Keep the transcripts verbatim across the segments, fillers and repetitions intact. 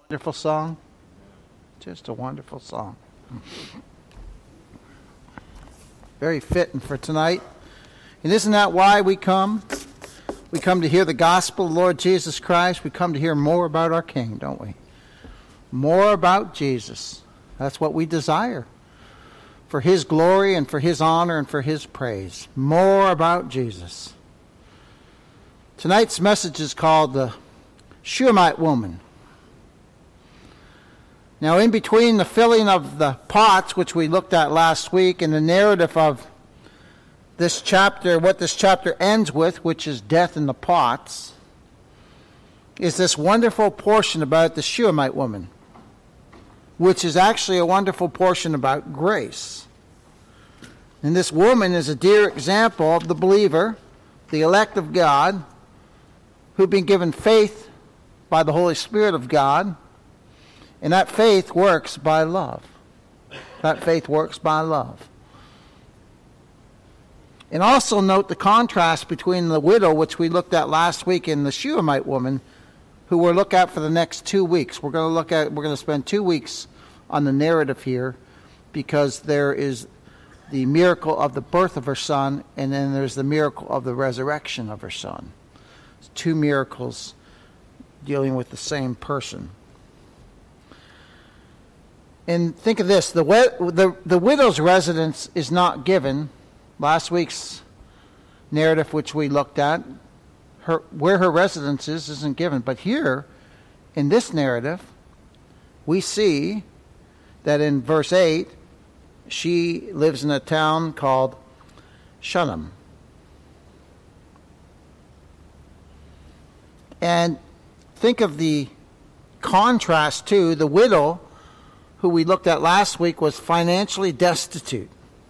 Wonderful song. Just a wonderful song. Very fitting for tonight. And isn't that why we come? We come to hear the gospel of the Lord Jesus Christ. We come to hear more about our King, don't we? More about Jesus. That's what we desire. For his glory and for his honor and for his praise. More about Jesus. Tonight's message is called the Shunammite Woman. Now, in between the filling of the pots, which we looked at last week, and the narrative of this chapter, what this chapter ends with, which is death in the pots, is this wonderful portion about the Shunammite woman, which is actually a wonderful portion about grace. And this woman is a dear example of the believer, the elect of God, who've been given faith by the Holy Spirit of God, and that faith works by love. That faith works by love. And also note the contrast between the widow, which we looked at last week, and the Shunammite woman, who we'll look at for the next two weeks. We're going to look at, we're going to spend two weeks on the narrative here, because there is the miracle of the birth of her son, and then there's the miracle of the resurrection of her son. It's two miracles dealing with the same person. And think of this, the, the, the widow's residence is not given. Last week's narrative, which we looked at, her, where her residence is, isn't given. But here, in this narrative, we see that in verse eight, she lives in a town called Shunem. And think of the contrast to the widow, who we looked at last week, was financially destitute.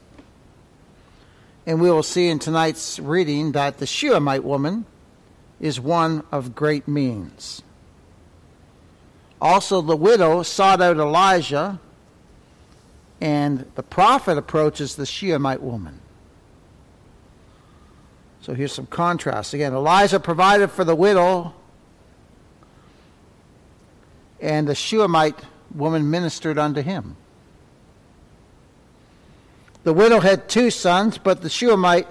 And we will see in tonight's reading that the Shunammite woman is one of great means. Also, the widow sought out Elijah, and the prophet approaches the Shunammite woman. So here's some contrast. Again, Elijah provided for the widow, and the Shunammite woman ministered unto him. The widow had two sons, but the Shunammite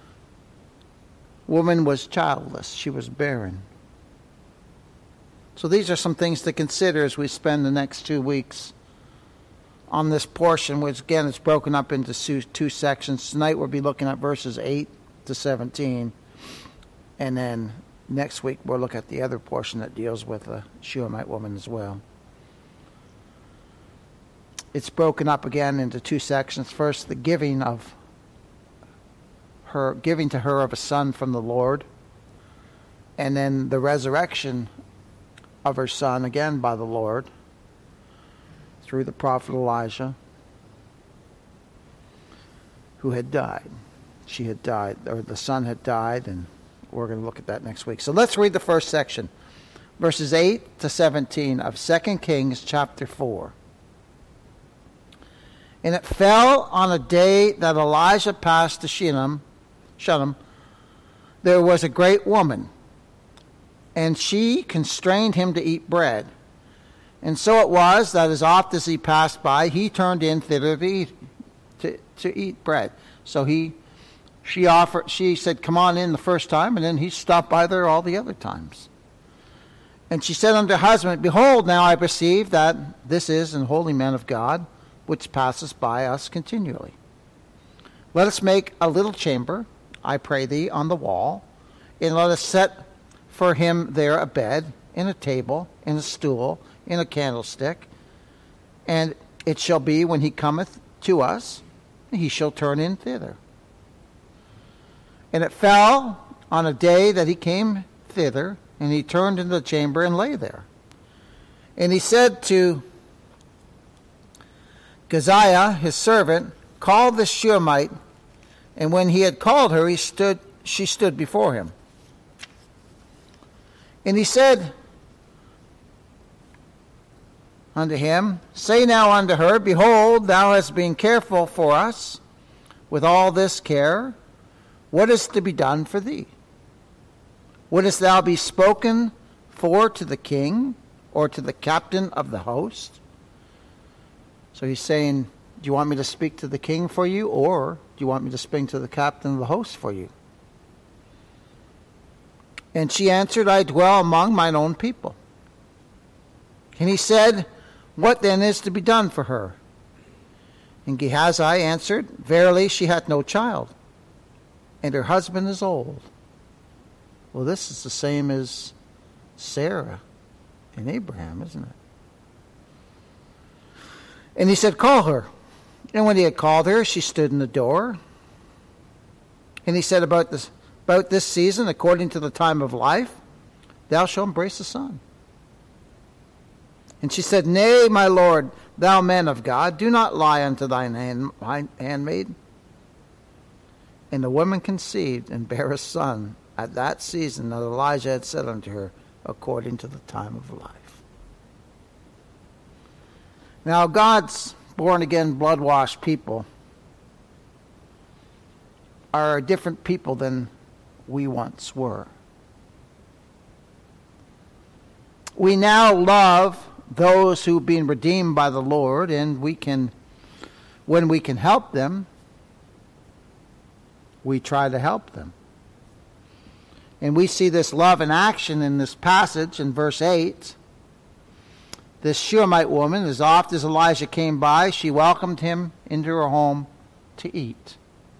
woman was childless. She was barren. So these are some things to consider as we spend the next two weeks on this portion, which again is broken up into two sections. Tonight we'll be looking at verses eight to seventeen. And then next week we'll look at the other portion that deals with the Shunammite woman as well. It's broken up again into two sections. First, the giving of her, giving to her of a son from the Lord, and then the resurrection of her son again by the Lord through the prophet Elijah, who had died. She had died, or the son had died, and we're going to look at that next week. So let's read the first section, verses eight to seventeen of Second Kings chapter four. And it fell on a day that Elijah passed to Shunem, Shunem, there was a great woman, and she constrained him to eat bread. And so it was that as oft as he passed by, he turned in thither to eat, to, to eat bread. So he, she offered, she said, "Come on in" the first time, and then he stopped by there all the other times. And she said unto her husband, "Behold, now I perceive that this is an holy man of God, which passes by us continually. Let us make a little chamber, I pray thee, on the wall, and let us set for him there a bed, and a table, and a stool, and a candlestick. And it shall be, when he cometh to us, he shall turn in thither." And it fell on a day that he came thither, and he turned into the chamber and lay there. And he said to Gehazi, his servant, "Call this Shunammite." And when he had called her, he stood, she stood before him. And he said unto him, "Say now unto her, Behold, thou hast been careful for us with all this care. What is to be done for thee? Wouldest thou be spoken for to the king, or to the captain of the host? So he's saying, do you want me to speak to the king for you, or do you want me to speak to the captain of the host for you? And she answered, I dwell among mine own people. And he said, what then is to be done for her? And Gehazi answered, verily she hath no child, and her husband is old. Well, this is the same as Sarah and Abraham, isn't it? And he said, call her. And when he had called her, she stood in the door. And he said, about this, about this season, according to the time of life, thou shalt embrace a son. And she said, nay, my lord, thou man of God, do not lie unto thine hand, handmaid. And the woman conceived and bare a son at that season that Elijah had said unto her, according to the time of life. Now, God's born-again, blood-washed people are a different people than we once were. We now love those who've been redeemed by the Lord, and we can, when we can help them, we try to help them. And we see this love in action in this passage in verse eight. This Shunammite woman, as oft as Elijah came by, she welcomed him into her home to eat.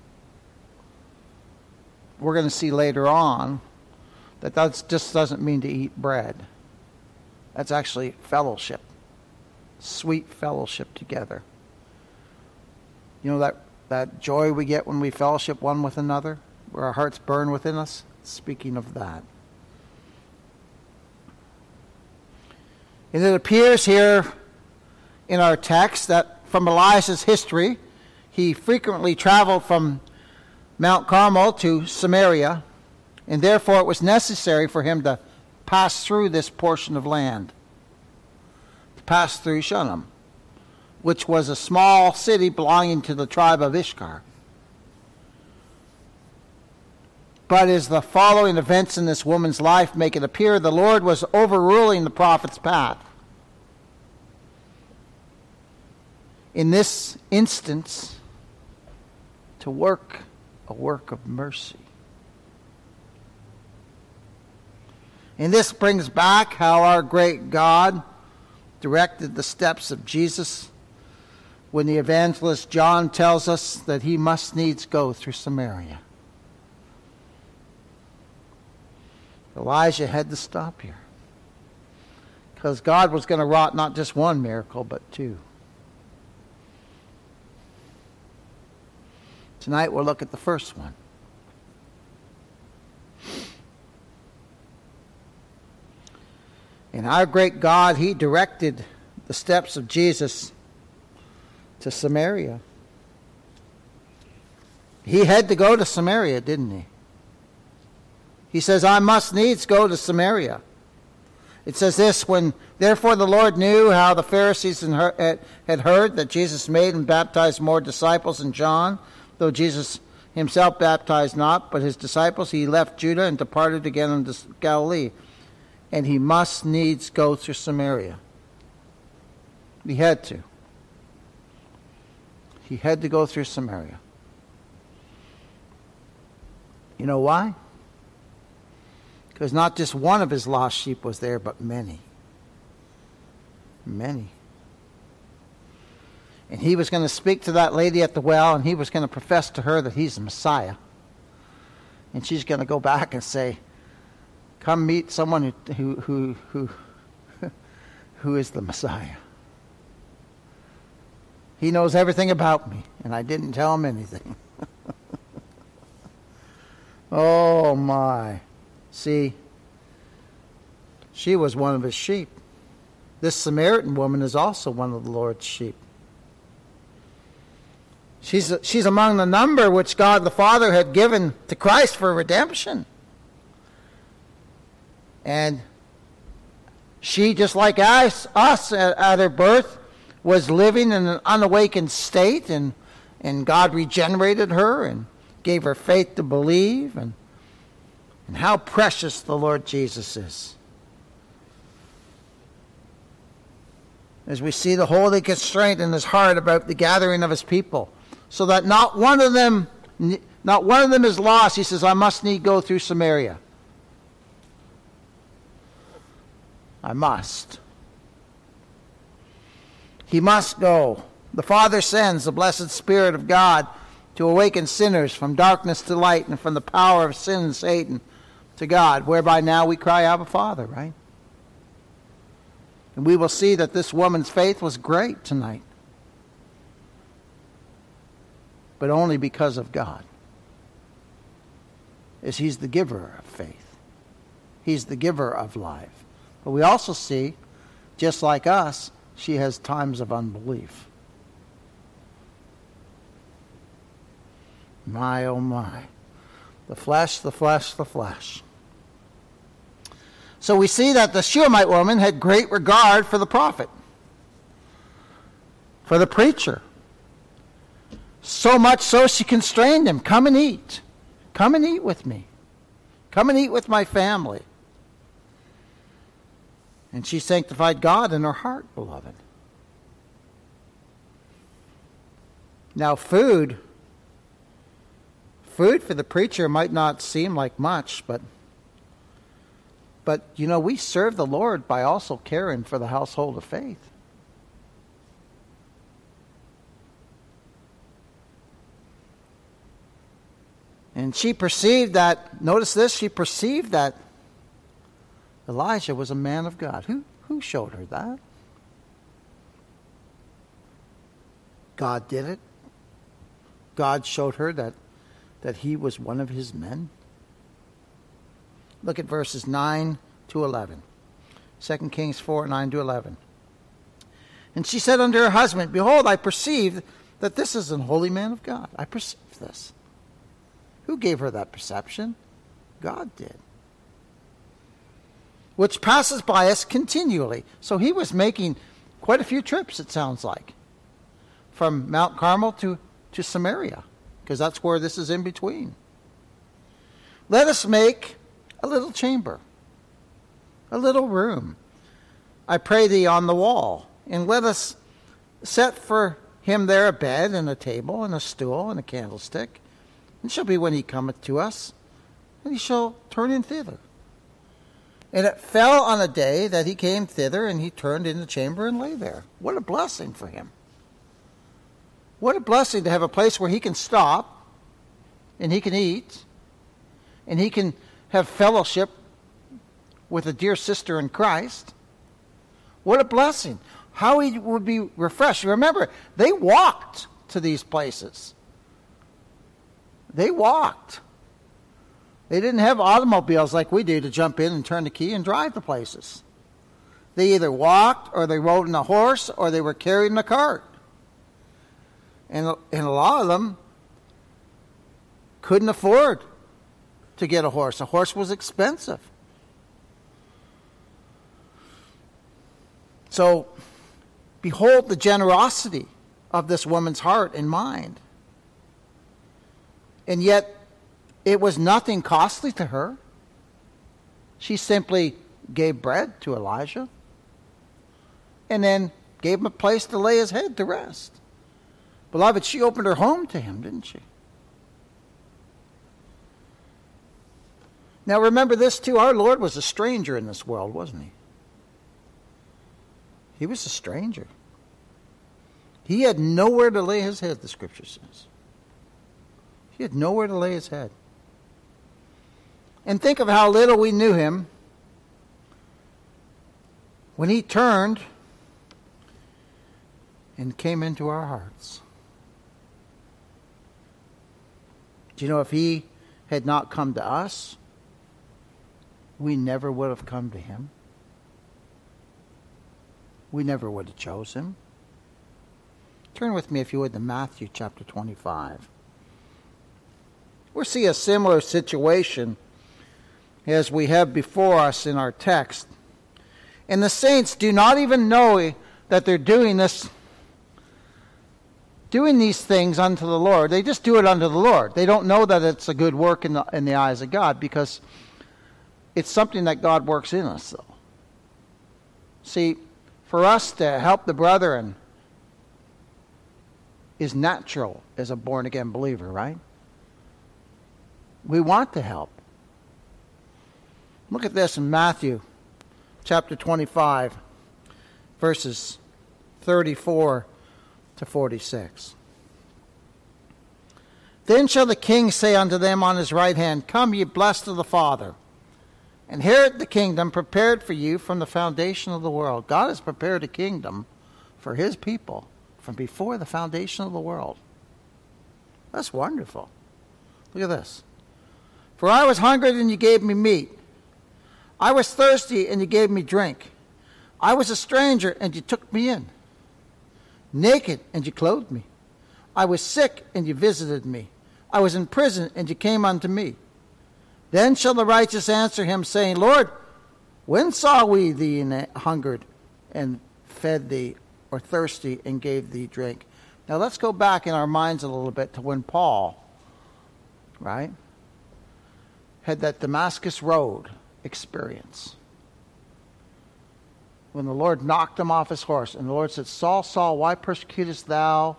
We're going to see later on that that just doesn't mean to eat bread. That's actually fellowship, sweet fellowship together. You know that, that joy we get when we fellowship one with another, where our hearts burn within us? Speaking of that. And it appears here in our text that from Elijah's history, he frequently traveled from Mount Carmel to Samaria, and therefore it was necessary for him to pass through this portion of land, to pass through Shunem, which was a small city belonging to the tribe of Issachar. But as the following events in this woman's life make it appear, the Lord was overruling the prophet's path. In this instance, to work a work of mercy. And this brings back how our great God directed the steps of Jesus when the evangelist John tells us that he must needs go through Samaria. Elijah had to stop here, because God was going to wrought not just one miracle, but two. Tonight we'll look at the first one. And our great God, he directed the steps of Jesus to Samaria. He had to go to Samaria, didn't he? He says, I must needs go to Samaria. It says this, when therefore the Lord knew how the Pharisees had heard that Jesus made and baptized more disciples than John, though Jesus himself baptized not, but his disciples, he left Judah and departed again into Galilee. And he must needs go through Samaria. He had to. He had to go through Samaria. You know why? Because not just one of his lost sheep was there, but many. Many. And he was going to speak to that lady at the well, and he was going to profess to her that he's the Messiah. And she's going to go back and say, come meet someone who who who who, who is the Messiah. He knows everything about me, and I didn't tell him anything. Oh my. See, she was one of his sheep. This Samaritan woman is also one of the Lord's sheep. She's, she's among the number which God the Father had given to Christ for redemption. And she, just like us, us at, at her birth, was living in an unawakened state, and, and God regenerated her and gave her faith to believe, and And how precious the Lord Jesus is. as we see the holy constraint in his heart about the gathering of his people, so that not one of them, not one of them is lost. He says, I must need go through Samaria. I must. He must go. The Father sends the blessed Spirit of God to awaken sinners from darkness to light and from the power of sin and Satan to God, whereby now we cry, Abba, Father, right? And we will see that this woman's faith was great tonight, but only because of God, as he's the giver of faith. He's the giver of life. But we also see, just like us, she has times of unbelief. My, oh my. The flesh, the flesh, the flesh. So we see that the Shunammite woman had great regard for the prophet, for the preacher. So much so she constrained him. Come and eat. Come and eat with me. Come and eat with my family. And she sanctified God in her heart, beloved. Now food, food for the preacher might not seem like much, but But, you know, we serve the Lord by also caring for the household of faith. And she perceived that, notice this, she perceived that Elijah was a man of God. Who, who showed her that? God did it. God showed her that, that he was one of his men. Look at verses nine to eleven. Second Kings four, nine to eleven. And she said unto her husband, Behold, I perceive that this is an holy man of God. I perceive this. Who gave her that perception? God did. Which passes by us continually. So he was making quite a few trips, it sounds like, from Mount Carmel to, to Samaria, because that's where this is in between. Let us make a little chamber, a little room, I pray thee, on the wall, and let us set for him there a bed and a table and a stool and a candlestick. It shall be when he cometh to us, and he shall turn in thither. And it fell on a day that he came thither, and he turned in the chamber and lay there. What a blessing for him. What a blessing to have a place where he can stop, and he can eat, and he can have fellowship with a dear sister in Christ. What a blessing. How he would be refreshed. Remember, they walked to these places. They walked. They didn't have automobiles like we do to jump in and turn the key and drive the places. They either walked, or they rode in a horse, or they were carried in a cart. And, and a lot of them couldn't afford to get a horse. A horse was expensive. So, behold the generosity of this woman's heart and mind. And yet, it was nothing costly to her. She simply gave bread to Elijah and then gave him a place to lay his head to rest. Beloved, she opened her home to him, didn't she? Now remember this too, our Lord was a stranger in this world, wasn't he? He was a stranger. He had nowhere to lay his head, the scripture says. He had nowhere to lay his head. And think of how little we knew him when he turned and came into our hearts. Do you know, if he had not come to us, we never would have come to him. We never would have chose him. Turn with me, if you would, to Matthew chapter twenty-five. We'll see a similar situation as we have before us in our text. And the saints do not even know that they're doing this, doing these things unto the Lord. They just do it unto the Lord. They don't know that it's a good work in the, in the eyes of God, because it's something that God works in us, though. See, for us to help the brethren is natural as a born-again believer, right? We want to help. Look at this in Matthew chapter twenty-five, verses thirty-four to forty-six. Then shall the king say unto them on his right hand, Come, ye blessed of the Father, inherit the kingdom prepared for you from the foundation of the world. God has prepared a kingdom for his people from before the foundation of the world. That's wonderful. Look at this. For I was hungry, and you gave me meat. I was thirsty, and you gave me drink. I was a stranger, and you took me in. Naked, and you clothed me. I was sick, and you visited me. I was in prison, and you came unto me. Then shall the righteous answer him, saying, Lord, when saw we thee hungered, and fed thee, or thirsty, and gave thee drink? Now let's go back in our minds a little bit to when Paul, right, had that Damascus Road experience. When the Lord knocked him off his horse, and the Lord said, Saul, Saul, why persecutest thou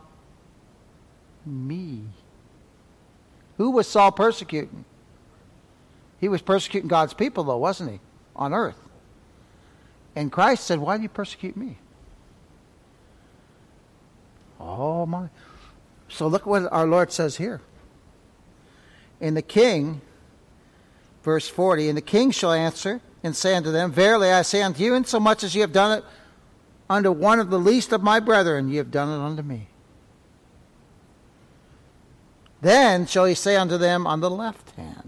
me? Who was Saul persecuting? He was persecuting God's people, though, wasn't he? On earth. And Christ said, why do you persecute me? Oh, my. So look what our Lord says here. And the king, verse forty, and the king shall answer and say unto them, Verily I say unto you, insomuch as ye have done it unto one of the least of my brethren, ye have done it unto me. Then shall he say unto them on the left hand,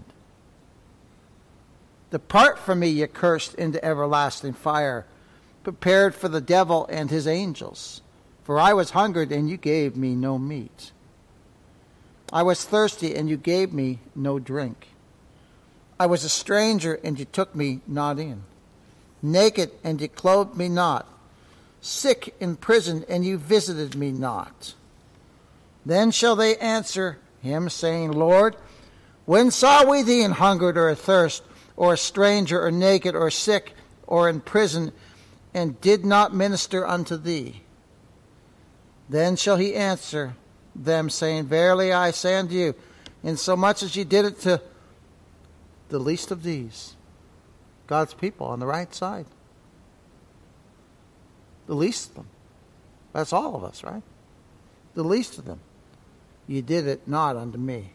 Depart from me, ye cursed, into everlasting fire, prepared for the devil and his angels. For I was hungered, and you gave me no meat. I was thirsty, and you gave me no drink. I was a stranger, and you took me not in. Naked, and you clothed me not. Sick in prison, and you visited me not. Then shall they answer him, saying, Lord, when saw we thee an hungered, or athirst, or a stranger, or naked, or sick, or in prison, and did not minister unto thee? Then shall he answer them, saying, Verily I say unto you, insomuch as ye did it to the least of these, God's people on the right side, the least of them, that's all of us, right? The least of them, ye did it not unto me.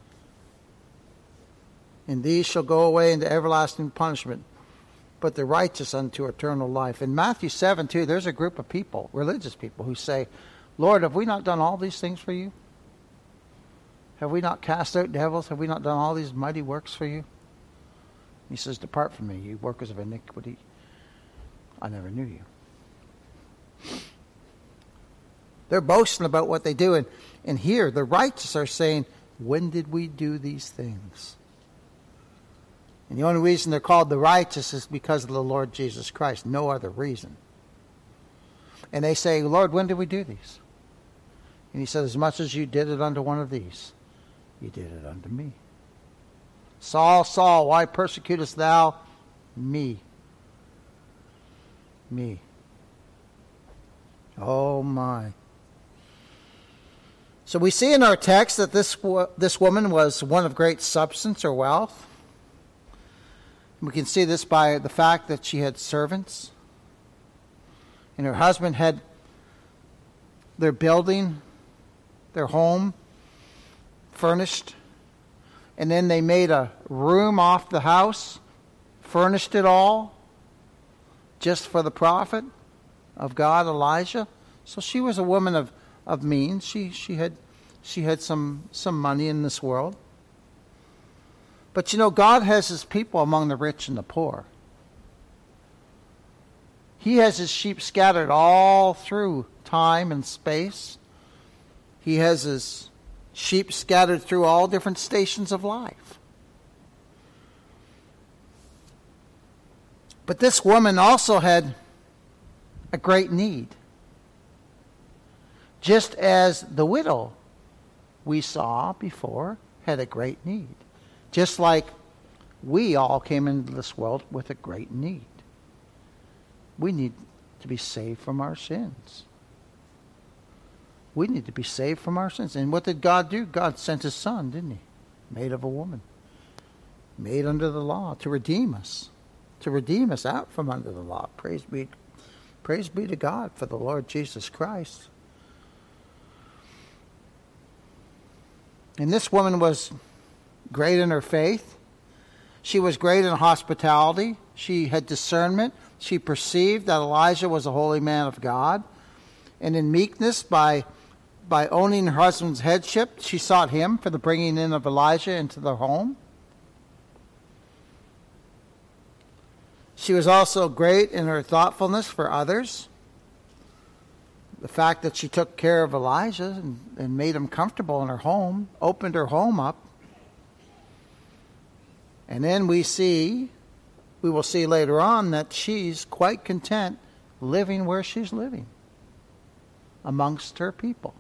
And these shall go away into everlasting punishment, but the righteous unto eternal life. In Matthew seven, too, there's a group of people, religious people, who say, Lord, have we not done all these things for you? Have we not cast out devils? Have we not done all these mighty works for you? He says, Depart from me, you workers of iniquity. I never knew you. They're boasting about what they do. And, and here, the righteous are saying, when did we do these things? And the only reason they're called the righteous is because of the Lord Jesus Christ. No other reason. And they say, Lord, when did we do these? And he said, as much as you did it unto one of these, you did it unto me. Saul, Saul, why persecutest thou me? Me. Oh, my. So we see in our text that this, this woman was one of great substance or wealth. We can see this by the fact that she had servants. And her husband had their building, their home, furnished. And then they made a room off the house, furnished it all, just for the prophet of God, Elijah. So she was a woman of, of means. She she had she had some, some money in this world. But you know, God has his people among the rich and the poor. He has his sheep scattered all through time and space. He has his sheep scattered through all different stations of life. But this woman also had a great need. Just as the widow we saw before had a great need. Just like we all came into this world with a great need. We need to be saved from our sins. We need to be saved from our sins. And what did God do? God sent his son, didn't he? Made of a woman. Made under the law to redeem us. To redeem us out from under the law. Praise be, praise be to God for the Lord Jesus Christ. And this woman was great in her faith. She was great in hospitality. She had discernment. She perceived that Elijah was a holy man of God. And in meekness, by, by owning her husband's headship, she sought him for the bringing in of Elijah into their home. She was also great in her thoughtfulness for others. The fact that she took care of Elijah and, and made him comfortable in her home, opened her home up. And then we see, we will see later on, that she's quite content living where she's living, amongst her people.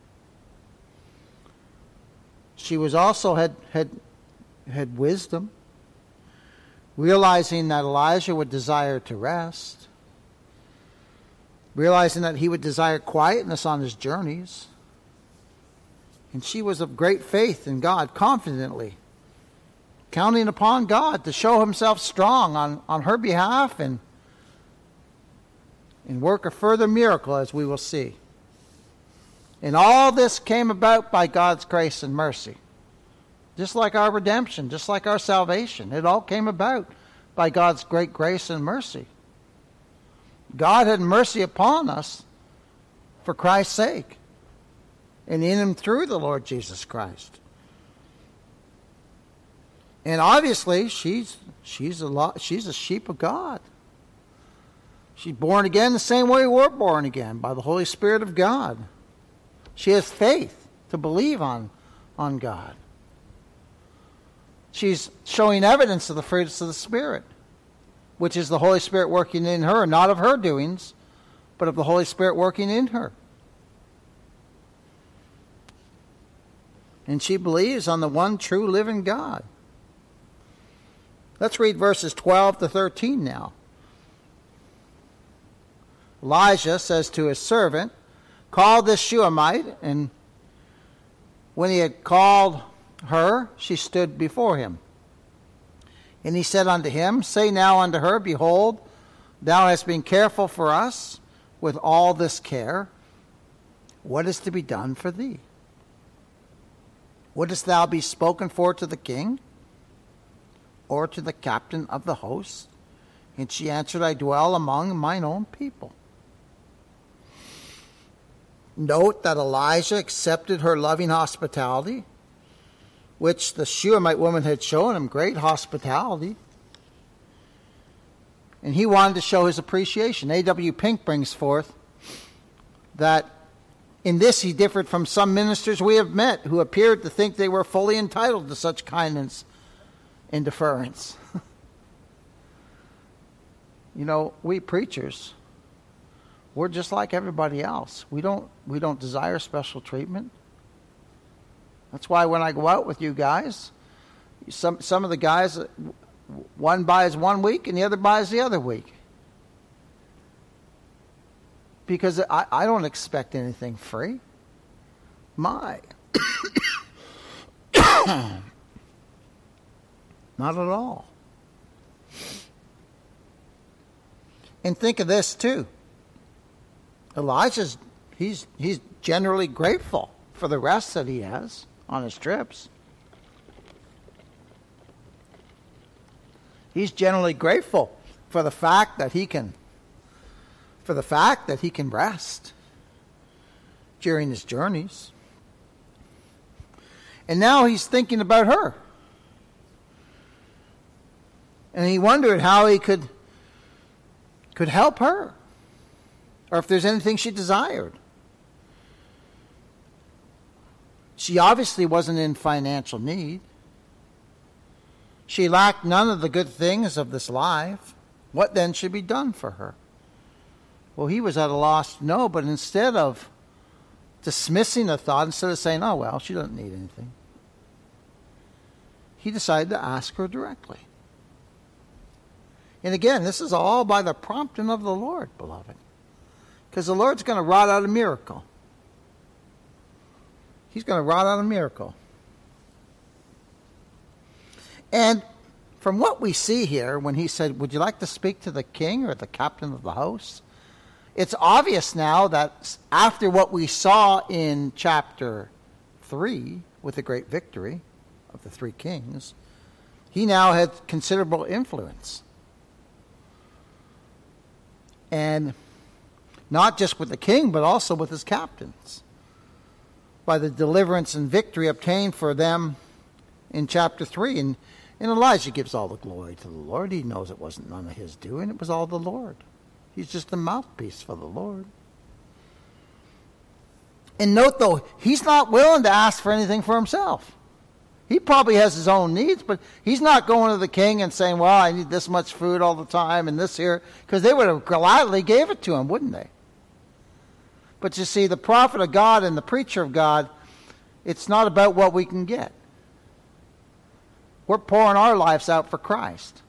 She was also had had had wisdom, realizing that Elijah would desire to rest, realizing that he would desire quietness on his journeys. And she was of great faith in God, confidently, counting upon God to show himself strong on, on her behalf and, and work a further miracle, as we will see. And all this came about by God's grace and mercy. Just like our redemption, just like our salvation. It all came about by God's great grace and mercy. God had mercy upon us for Christ's sake. And in him through the Lord Jesus Christ. And obviously, she's she's a lot, she's a sheep of God. She's born again the same way we're born again, by the Holy Spirit of God. She has faith to believe on, on God. She's showing evidence of the fruits of the Spirit, which is the Holy Spirit working in her, not of her doings, but of the Holy Spirit working in her. And she believes on the one true living God. Let's read verses twelve to thirteen now. Elijah says to his servant, "Call this Shunammite," and when he had called her, she stood before him. And he said unto him, "Say now unto her, Behold, thou hast been careful for us with all this care. What is to be done for thee? Wouldest thou be spoken for to the king, or to the captain of the host?" And she answered, "I dwell among mine own people." Note that Elijah accepted her loving hospitality, which the Shunammite woman had shown him great hospitality. And he wanted to show his appreciation. A W Pink brings forth that in this he differed from some ministers we have met who appeared to think they were fully entitled to such kindness and deference. You know, we preachers, we're just like everybody else. We don't we don't desire special treatment. That's why when I go out with you guys, some some of the guys, one buys one week and the other buys the other week. Because I, I don't expect anything free. My. Not at all. And think of this too. Elijah's, he's he's generally grateful for the rest that he has on his trips. He's generally grateful for the fact that he can for the fact that he can rest during his journeys. And now he's thinking about her. And he wondered how he could could help her, or if there's anything she desired. She obviously wasn't in financial need. She lacked none of the good things of this life. What then should be done for her? Well, he was at a loss to know, but instead of dismissing the thought, instead of saying, "Oh, well, she doesn't need anything," he decided to ask her directly. And again, this is all by the prompting of the Lord, beloved. Because the Lord's going to wrought out a miracle. He's going to wrought out a miracle. And from what we see here, when he said, would you like to speak to the king or the captain of the host? It's obvious now that after what we saw in chapter three, with the great victory of the three kings, he now had considerable influence. And not just with the king, but also with his captains, by the deliverance and victory obtained for them in chapter three. And, and Elijah gives all the glory to the Lord. He knows it wasn't none of his doing. It was all the Lord. He's just a mouthpiece for the Lord. And note, though, he's not willing to ask for anything for himself. He probably has his own needs, but he's not going to the king and saying, well, I need this much food all the time and this here, because they would have gladly gave it to him, wouldn't they? But you see, the prophet of God and the preacher of God, it's not about what we can get. We're pouring our lives out for Christ.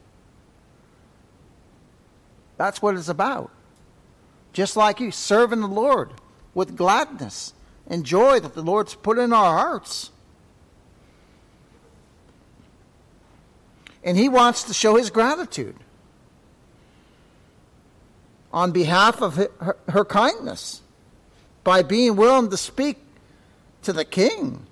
That's what it's about. Just like you, serving the Lord with gladness and joy that the Lord's put in our hearts. And he wants to show his gratitude on behalf of her, her kindness by being willing to speak to the king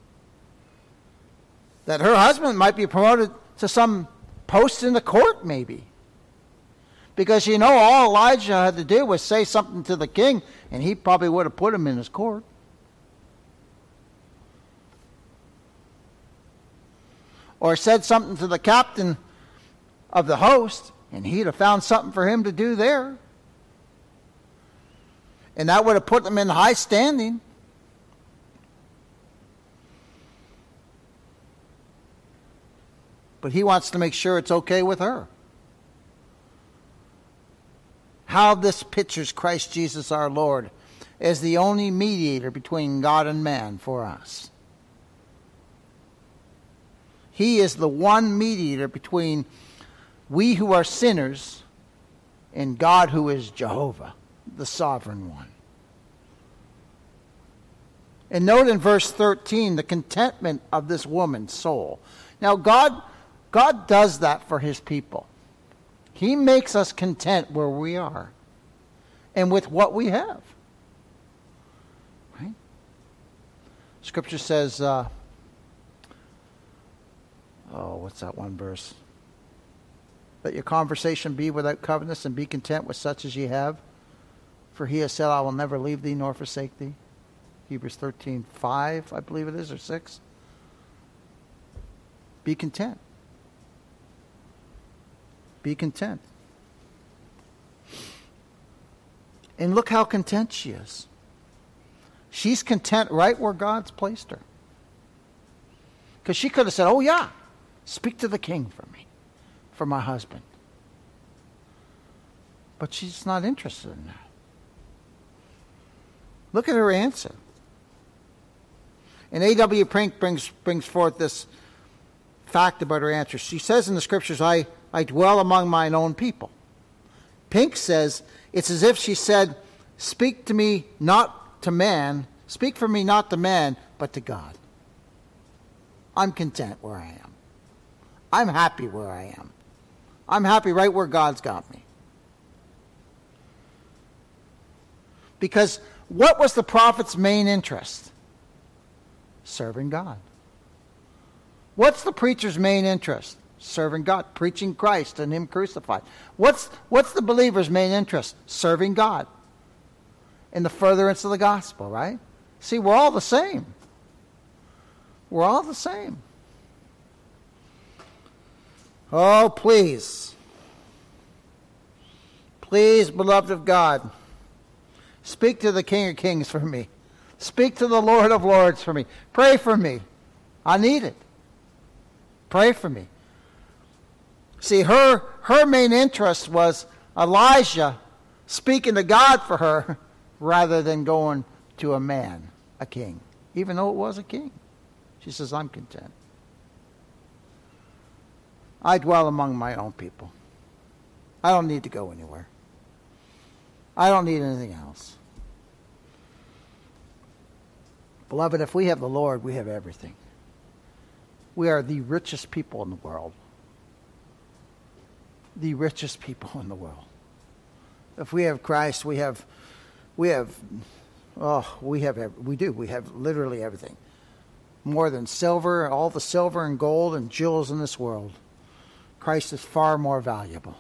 that her husband might be promoted to some post in the court, maybe. Because, you know, all Elijah had to do was say something to the king, and he probably would have put him in his court. Or said something to the captain of the host, and he'd have found something for him to do there. And that would have put them in high standing. But he wants to make sure it's okay with her. How this pictures Christ Jesus our Lord as the only mediator between God and man for us. He is the one mediator between we who are sinners and God who is Jehovah, the sovereign one. And note in verse thirteen the contentment of this woman's soul. Now God, God does that for his people. He makes us content where we are and with what we have. Right? Scripture says, uh, oh, what's that one verse? Let your conversation be without covetousness and be content with such as ye have. For he has said, I will never leave thee nor forsake thee. Hebrews thirteen five, I believe it is, or six. Be content. Be content. And look how content she is. She's content right where God's placed her. Because she could have said, oh yeah, speak to the king for me, for my husband. But she's not interested in that. Look at her answer. And A W Pink brings, brings forth this fact about her answer. She says in the scriptures, I, I dwell among mine own people. Pink says, it's as if she said, speak to me not to man, speak for me not to man, but to God. I'm content where I am. I'm happy where I am. I'm happy right where God's got me. Because what was the prophet's main interest? Serving God. What's the preacher's main interest? Serving God, preaching Christ and him crucified. What's, what's the believer's main interest? Serving God. In the furtherance of the gospel, right? See, we're all the same. We're all the same. Oh, please. Please, beloved of God, speak to the King of Kings for me. Speak to the Lord of Lords for me. Pray for me. I need it. Pray for me. See, her, her main interest was Elijah speaking to God for her rather than going to a man, a king, even though it was a king. She says, I'm content. I dwell among my own people. I don't need to go anywhere. I don't need anything else. Beloved, if we have the Lord, we have everything. We are the richest people in the world. The richest people in the world. If we have Christ, we have, we have, oh, we have, we do. We have literally everything. More than silver, all the silver and gold and jewels in this world. Christ is far more valuable.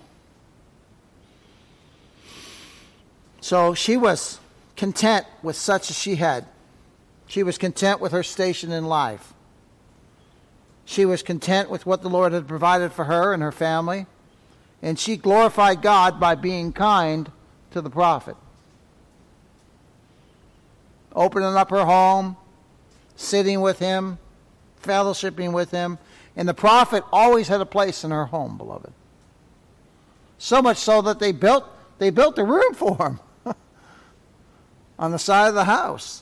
So she was content with such as she had. She was content with her station in life. She was content with what the Lord had provided for her and her family. And she glorified God by being kind to the prophet. Opening up her home, sitting with him, fellowshipping with him. And the prophet always had a place in her home, beloved. So much so that they built they built a room for him on the side of the house.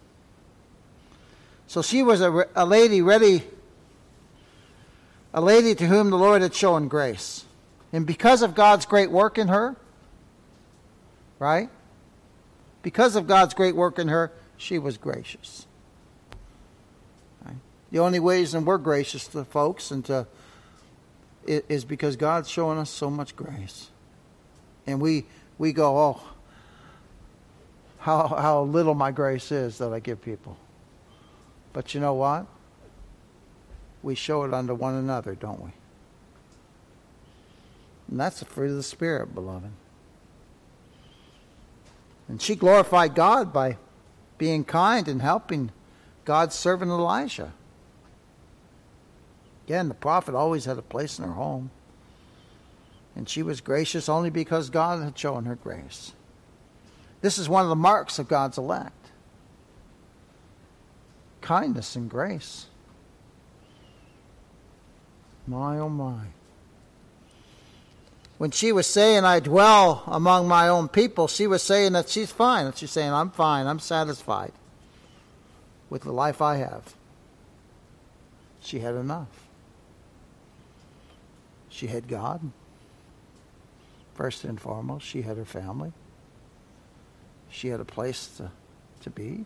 So she was a, a lady ready, a lady to whom the Lord had shown grace. And because of God's great work in her, right? Because of God's great work in her, she was gracious. Right? The only reason we're gracious to folks and to is because God's showing us so much grace. And we we go, oh, how how little my grace is that I give people. But you know what? We show it unto one another, don't we? And that's the fruit of the Spirit, beloved. And she glorified God by being kind and helping God's servant Elijah. Again, the prophet always had a place in her home. And she was gracious only because God had shown her grace. This is one of the marks of God's elect. Kindness and grace. My, oh my. When she was saying, I dwell among my own people, she was saying that she's fine. And she's saying, I'm fine. I'm satisfied with the life I have. She had enough. She had God. First and foremost, she had her family. She had a place to, to be.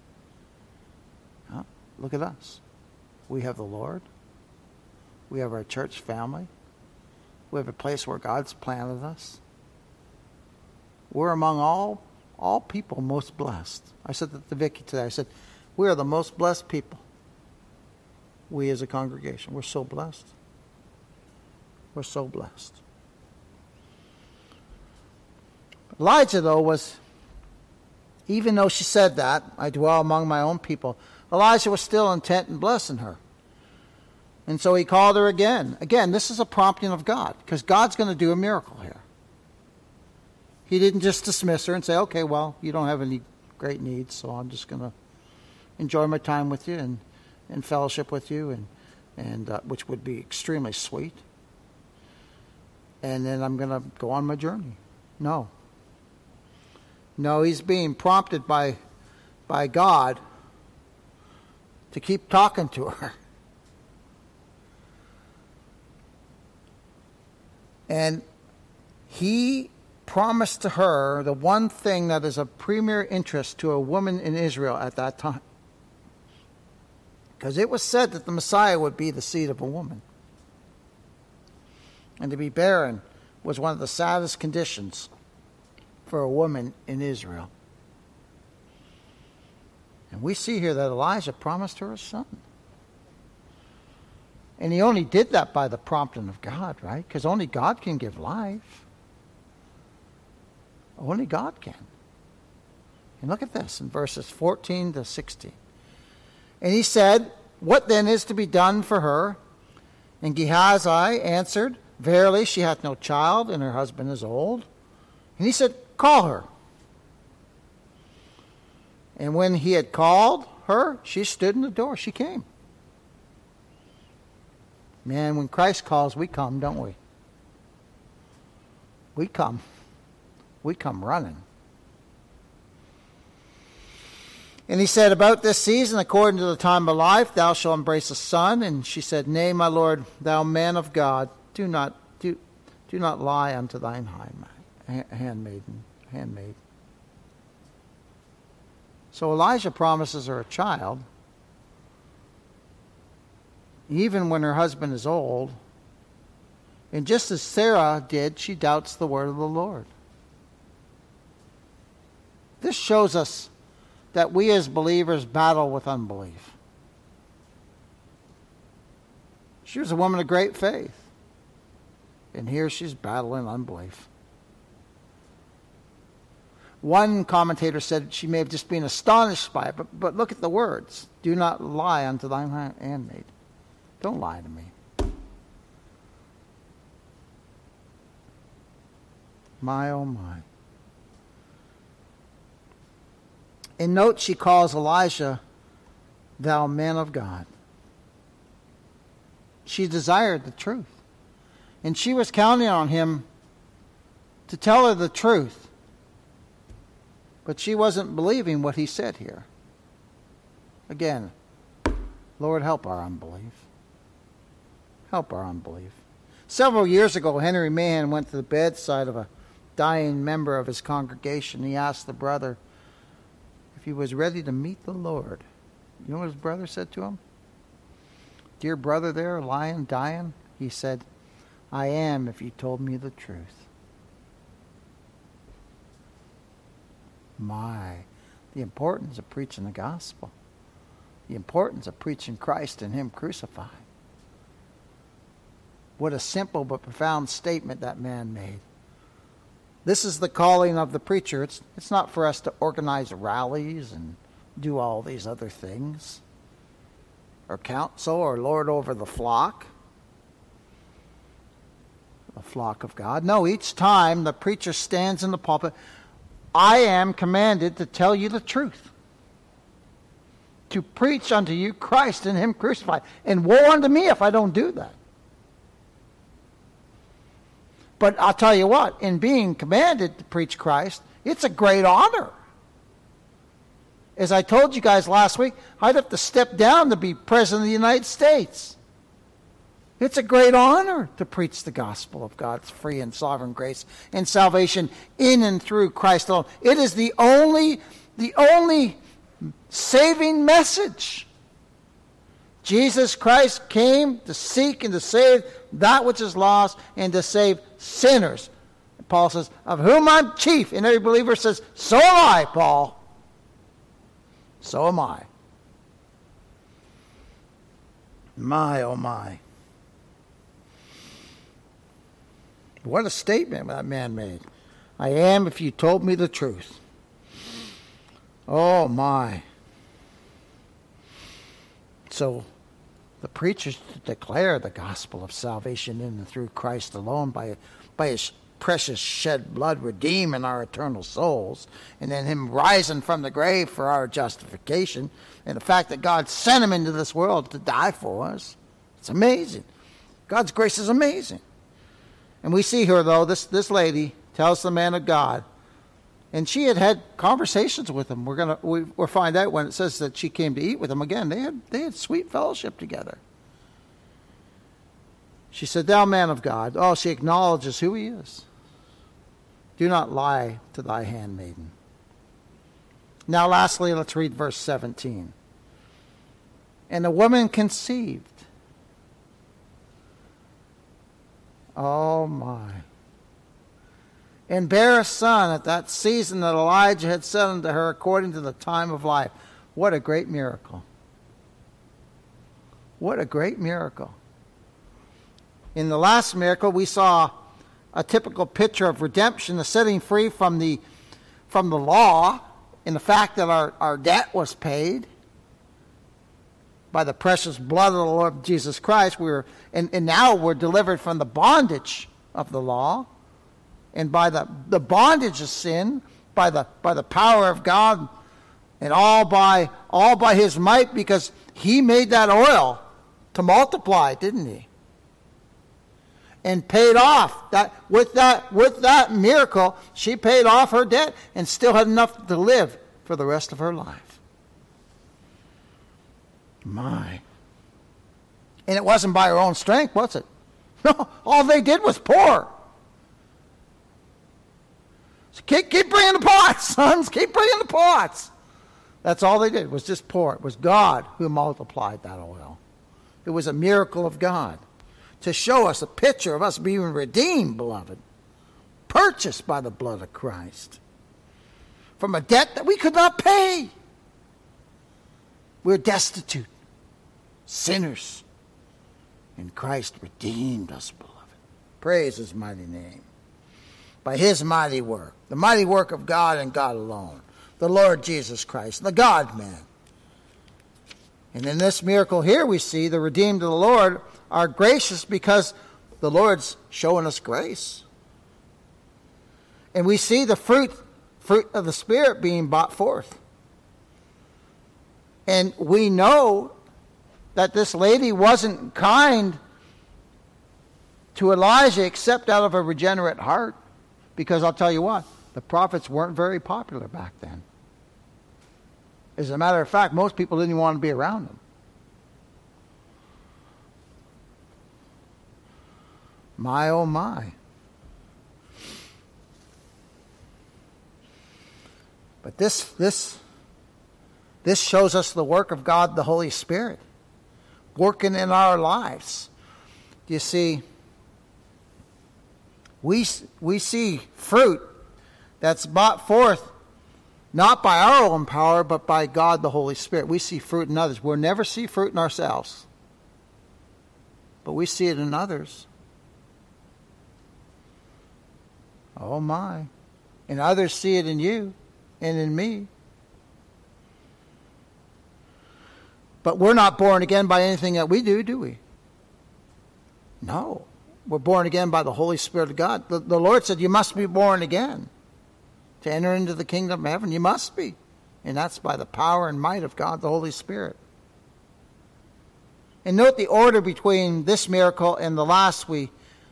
Huh? Look at us. We have the Lord. We have our church family. We have a place where God's planted us. We're among all all people most blessed. I said that to Vicky today. I said, we are the most blessed people. We as a congregation. We're so blessed. We're so blessed. Elijah, though, was, even though she said that, I dwell among my own people, Elijah was still intent in blessing her. And so he called her again. Again, this is a prompting of God, because God's going to do a miracle here. He didn't just dismiss her and say, okay, well, you don't have any great needs, so I'm just going to enjoy my time with you and, and fellowship with you, and, and uh, which would be extremely sweet. And then I'm going to go on my journey. No. No, he's being prompted by, by God to keep talking to her. And he promised to her the one thing that is of premier interest to a woman in Israel at that time. Because it was said that the Messiah would be the seed of a woman. And to be barren was one of the saddest conditions for a woman in Israel. And we see here that Elijah promised her a son. And he only did that by the prompting of God, right? Because only God can give life. Only God can. And look at this in verses fourteen to sixteen. And he said, what then is to be done for her? And Gehazi answered, verily she hath no child, and her husband is old. And he said, call her. And when he had called her, she stood in the door. She came. Man, when Christ calls, we come, don't we? We come. We come running. And he said, about this season, according to the time of life, thou shalt embrace a son. And she said, nay, my Lord, thou man of God, do not do, do not lie unto thine handmaiden. handmaid. So Elijah promises her a child, even when her husband is old. And just as Sarah did, she doubts the word of the Lord. This shows us that we as believers battle with unbelief. She was a woman of great faith. And here she's battling unbelief. One commentator said she may have just been astonished by it, but, but look at the words. Do not lie unto thine handmaid. Don't lie to me. My, oh my. In note, she calls Elijah, thou man of God. She desired the truth. And she was counting on him to tell her the truth. But she wasn't believing what he said here. Again, Lord, help our unbelief. Help our unbelief. Several years ago, Henry Mahan went to the bedside of a dying member of his congregation. He asked the brother if he was ready to meet the Lord. You know what his brother said to him? Dear brother there, lying, dying, he said, I am if you told me the truth. My, the importance of preaching the gospel. The importance of preaching Christ and Him crucified. What a simple but profound statement that man made. This is the calling of the preacher. It's, it's not for us to organize rallies and do all these other things, or counsel, or lord over the flock, the flock of God. No, each time the preacher stands in the pulpit, I am commanded to tell you the truth, to preach unto you Christ and Him crucified. And woe unto me if I don't do that. But I'll tell you what, in being commanded to preach Christ, it's a great honor. As I told you guys last week, I'd have to step down to be President of the United States. It's a great honor to preach the gospel of God's free and sovereign grace and salvation in and through Christ alone. It is the only, the only saving message. Jesus Christ came to seek and to save that which is lost and to save sinners. Paul says, of whom I'm chief. And every believer says, so am I, Paul. So am I. My, oh my. What a statement that man made. I am if you told me the truth. Oh my. So the preachers declare the gospel of salvation in and through Christ alone by, by His precious shed blood redeeming our eternal souls, and then Him rising from the grave for our justification, and the fact that God sent Him into this world to die for us. It's amazing. God's grace is amazing. And we see here, though, this, this lady tells the man of God, and she had had conversations with him. We're gonna we, we'll find out when it says that she came to eat with him again. They had they had sweet fellowship together. She said, thou man of God. Oh, she acknowledges who he is. Do not lie to thy handmaiden. Now, lastly, let's read verse seventeen. And the woman conceived. Oh, my. And bare a son at that season that Elijah had said unto her according to the time of life. What a great miracle. What a great miracle. In the last miracle, we saw a typical picture of redemption, the setting free from the, from the law, in the fact that our, our debt was paid by the precious blood of the Lord Jesus Christ. We were, and, and now we're delivered from the bondage of the law, and by the, the bondage of sin, by the by the power of God, and all by all by His might, because He made that oil to multiply, didn't He? And paid off that with that with that miracle, she paid off her debt and still had enough to live for the rest of her life. My. And it wasn't by her own strength, was it? No, all they did was pour. So keep, keep bringing the pots, sons. Keep bringing the pots. That's all they did was just pour. It was God who multiplied that oil. It was a miracle of God to show us a picture of us being redeemed, beloved, purchased by the blood of Christ from a debt that we could not pay. We're destitute, sinners, and Christ redeemed us, beloved. Praise his mighty name. By his mighty work, the mighty work of God and God alone, the Lord Jesus Christ, the God-man. And in this miracle here we see the redeemed of the Lord are gracious because the Lord's showing us grace. And we see the fruit, fruit of the Spirit being brought forth. And we know that this lady wasn't kind to Elijah except out of a regenerate heart. Because I'll tell you what, the prophets weren't very popular back then. As a matter of fact, most people didn't even want to be around them. My, oh my. But this, this, this shows us the work of God, the Holy Spirit, working in our lives. You see, we, we see fruit that's brought forth not by our own power, but by God, the Holy Spirit. We see fruit in others. We'll never see fruit in ourselves, but we see it in others. Oh my. And others see it in you and in me. But we're not born again by anything that we do, do we? No. We're born again by the Holy Spirit of God. The, the Lord said you must be born again to enter into the kingdom of heaven. You must be. And that's by the power and might of God, the Holy Spirit. And note the order between this miracle and the last we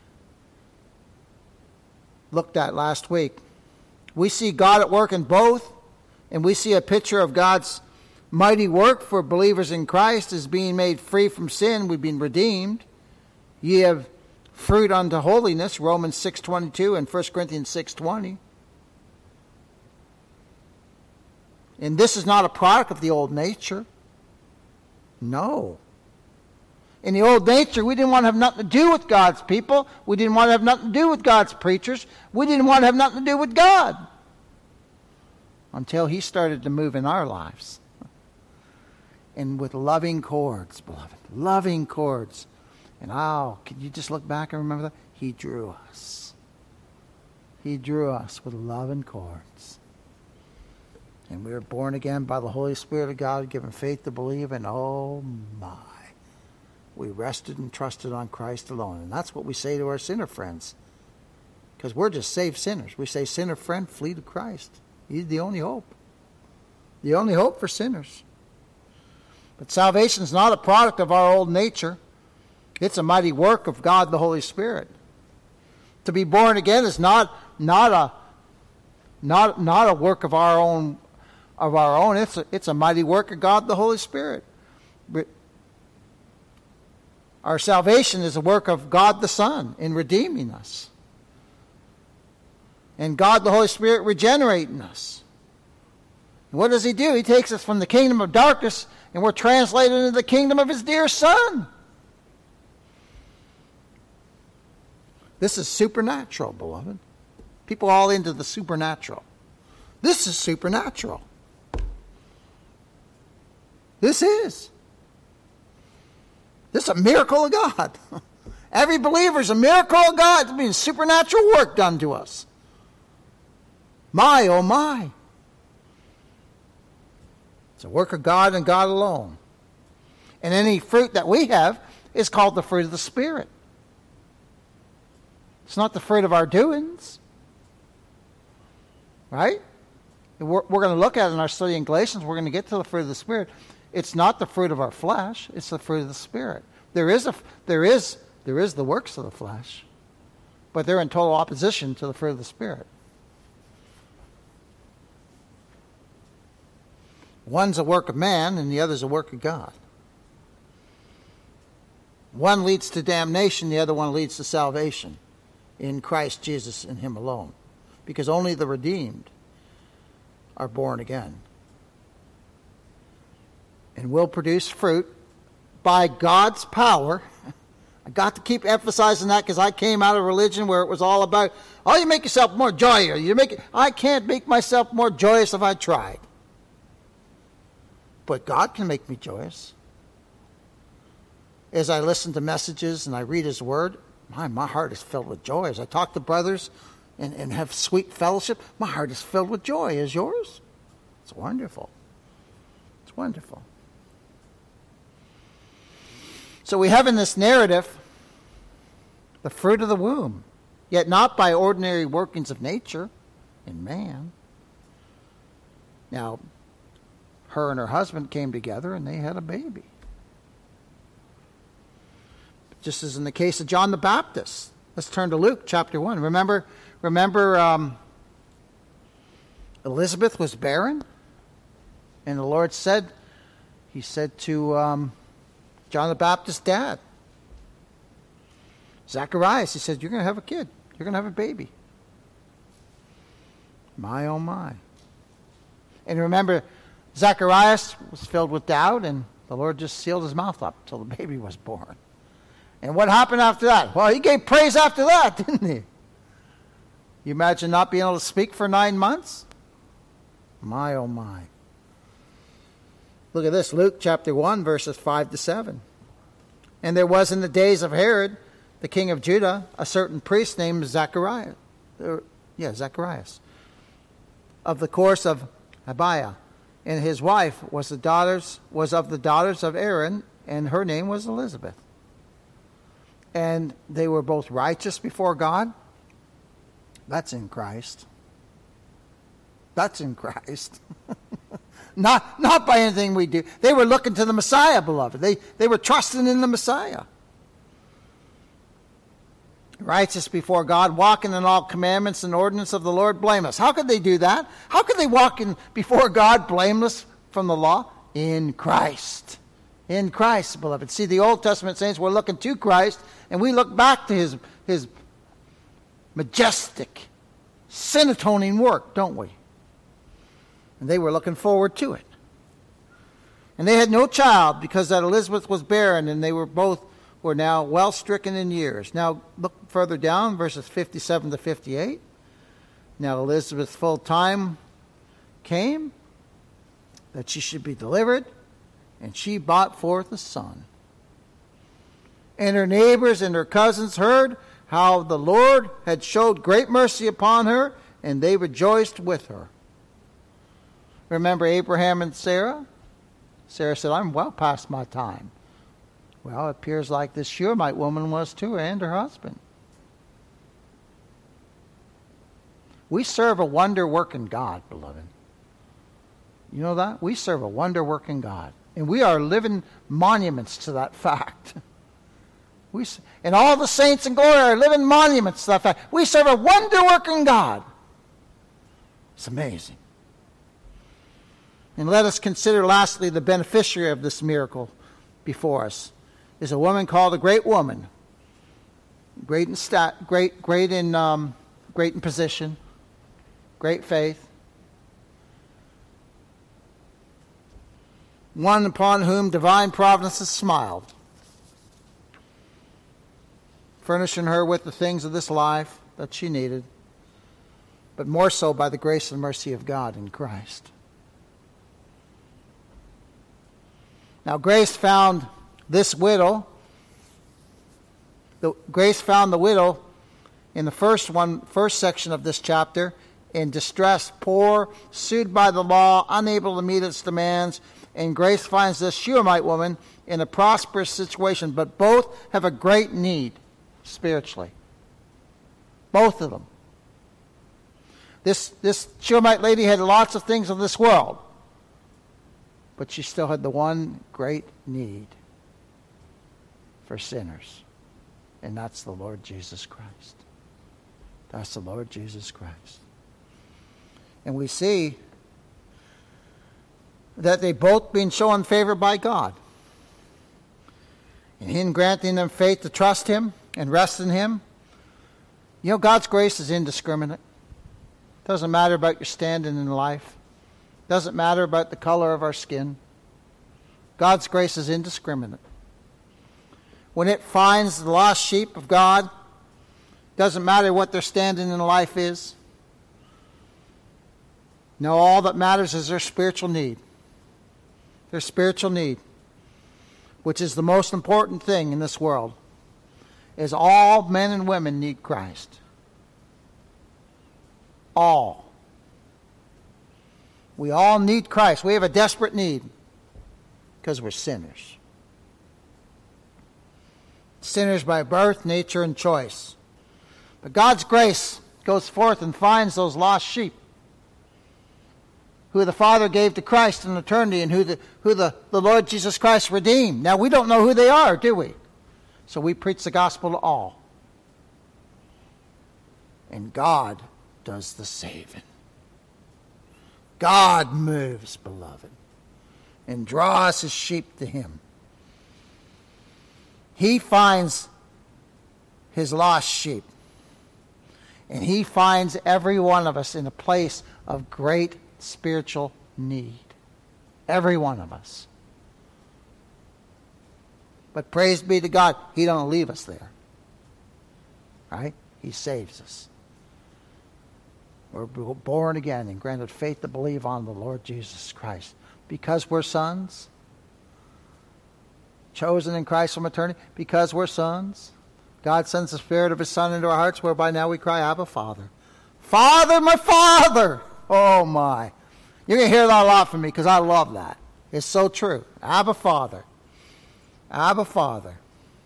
looked at last week. We see God at work in both, and we see a picture of God's mighty work for believers in Christ as being made free from sin. We've been redeemed. Ye have fruit unto holiness, Romans six twenty-two and First Corinthians six twenty. And this is not a product of the old nature. No. In the old nature, we didn't want to have nothing to do with God's people. We didn't want to have nothing to do with God's preachers. We didn't want to have nothing to do with God. Until he started to move in our lives. And with loving cords, beloved. Loving cords. And oh, can you just look back and remember that? He drew us. He drew us with loving cords. And we were born again by the Holy Spirit of God, given faith to believe, and oh my. We rested and trusted on Christ alone. And that's what we say to our sinner friends. Because we're just saved sinners. We say, sinner friend, flee to Christ. He's the only hope. The only hope for sinners. But salvation is not a product of our old nature. It's a mighty work of God, the Holy Spirit. To be born again is not, not, a, not, not a work of our own. Of our own. It's a, it's a mighty work of God, the Holy Spirit. Our salvation is a work of God the Son in redeeming us. And God the Holy Spirit regenerating us. And what does he do? He takes us from the kingdom of darkness and we're translated into the kingdom of his dear Son. This is supernatural, beloved. People are all into the supernatural. This is supernatural. This is. This is a miracle of God. Every believer is a miracle of God. It means supernatural work done to us. My, oh my. It's a work of God and God alone. And any fruit that we have is called the fruit of the Spirit. It's not the fruit of our doings. Right? We're, we're going to look at it in our study in Galatians. We're going to get to the fruit of the Spirit. It's not the fruit of our flesh. It's the fruit of the Spirit. There is, a, there is, there is the works of the flesh. But they're in total opposition to the fruit of the Spirit. One's a work of man and the other's a work of God. One leads to damnation. The other one leads to salvation. In Christ Jesus and him alone. because only the redeemed are born again and will produce fruit by God's power. I got to keep emphasizing that because I came out of religion where it was all about, oh, you make yourself more joyous. You make it, I can't make myself more joyous if I tried. But God can make me joyous. As I listen to messages and I read His Word, my, my heart is filled with joy. As I talk to brothers and, and have sweet fellowship, my heart is filled with joy. Is yours? It's wonderful. It's wonderful. So we have in this narrative the fruit of the womb, yet not by ordinary workings of nature in man. Now, her and her husband came together and they had a baby. Just as in the case of John the Baptist. Let's turn to Luke chapter one. Remember, remember um, Elizabeth was barren? And the Lord said, He said to um, John the Baptist's dad, Zacharias, He said, you're going to have a kid. You're going to have a baby. My, oh my. And remember, Zacharias was filled with doubt, and the Lord just sealed his mouth up till the baby was born. And what happened after that? Well, he gave praise after that, didn't he? You imagine not being able to speak for nine months? My, oh my. Look at this, Luke chapter one, verses five to seven. And there was in the days of Herod, the king of Judah, a certain priest named Zacharias. Or, yeah, Zacharias. Of the course of Abiah. And his wife was the daughters was of the daughters of Aaron, and her name was Elizabeth. And they were both righteous before God. That's in Christ. That's in Christ. not, not by anything we do. They were looking to the Messiah, beloved. They, they were trusting in the Messiah. Righteous before God, walking in all commandments and ordinance of the Lord, blameless. How could they do that? How could they walk in before God blameless from the law? In Christ. In Christ, beloved. See, the Old Testament saints were looking to Christ, and we look back to his, his majestic, sin-atoning work, don't we? And they were looking forward to it. And they had no child because that Elizabeth was barren, and they were both were now well stricken in years. Now look further down, verses fifty-seven to fifty-eight. Now Elizabeth's full time came that she should be delivered, and she brought forth a son. And her neighbors and her cousins heard how the Lord had showed great mercy upon her, and they rejoiced with her. Remember Abraham and Sarah? Sarah said, I'm well past my time. Well, it appears like this Shunammite woman was too, and her husband. We serve a wonder-working God, beloved. You know that? We serve a wonder-working God. And we are living monuments to that fact. We, and all the saints in glory are living monuments to that fact. We serve a wonder-working God. It's amazing. And let us consider lastly the beneficiary of this miracle before us. Is a woman called a great woman, great in stat, great, great in, um, great in position, great faith. One upon whom divine providence has smiled, furnishing her with the things of this life that she needed, but more so by the grace and mercy of God in Christ. Now, grace found this widow, the grace found the widow in the first one, first section of this chapter, in distress, poor, sued by the law, unable to meet its demands, and grace finds this Shunammite woman in a prosperous situation, but both have a great need spiritually. Both of them. This, this Shunammite lady had lots of things of this world, but she still had the one great need for sinners. And that's the Lord Jesus Christ. That's the Lord Jesus Christ. And we see that they both been shown favor by God. And Him granting them faith to trust Him and rest in Him. You know, God's grace is indiscriminate. Doesn't matter about your standing in life. Doesn't matter about the color of our skin. God's grace is indiscriminate. When it finds the lost sheep of God, doesn't matter what their standing in life is. No, all that matters is their spiritual need. Their spiritual need, which is the most important thing in this world, is all men and women need Christ. All. We all need Christ. We have a desperate need because we're sinners. Sinners by birth, nature, and choice. But God's grace goes forth and finds those lost sheep who the Father gave to Christ in eternity and who the, who the, the Lord Jesus Christ redeemed. Now, we don't know who they are, do we? So we preach the gospel to all. And God does the saving. God moves, beloved, and draws his sheep to him. He finds his lost sheep. And he finds every one of us in a place of great spiritual need. Every one of us. But praise be to God, he don't leave us there. Right? He saves us. We're born again and granted faith to believe on the Lord Jesus Christ. Because we're sons. Chosen in Christ from eternity. Because we're sons. God sends the Spirit of his Son into our hearts, whereby now we cry, Abba, Father. Father, my Father! Oh, my. You're going to hear that a lot from me because I love that. It's so true. Abba, Father. Abba, Father.